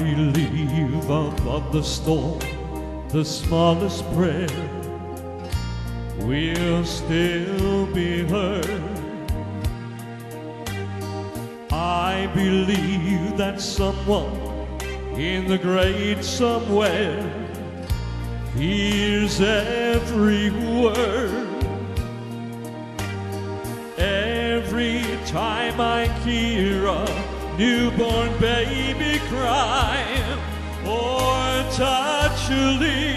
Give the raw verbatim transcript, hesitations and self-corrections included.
believe above the storm, the smallest prayer will still be heard. I believe that someone in the great somewhere hears every word. Every time I hear a newborn baby cry or touch a leaf,